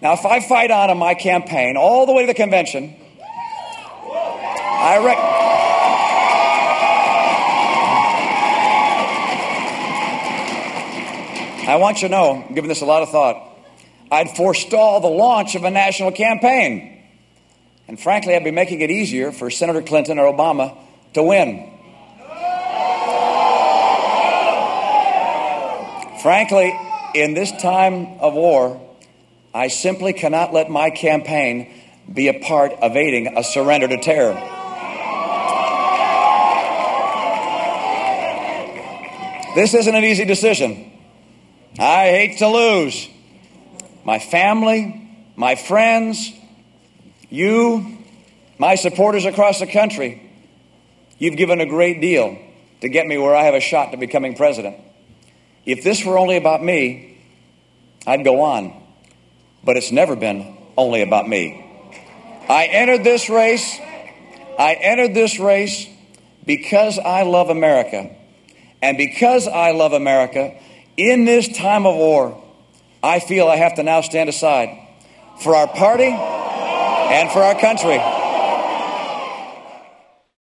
Now, if I fight on in my campaign all the way to the convention, I want you to know, I'm giving this a lot of thought, I'd forestall the launch of a national campaign. And frankly, I'd be making it easier for Senator Clinton or Obama to win. Frankly, in this time of war, I simply cannot let my campaign be a part of aiding a surrender to terror. This isn't an easy decision. I hate to lose. My family, my friends, you, my supporters across the country, you've given a great deal to get me where I have a shot to becoming president. If this were only about me, I'd go on. But it's never been only about me. I entered this race because I love America. And because I love America, in this time of war, I feel I have to now stand aside for our party and for our country.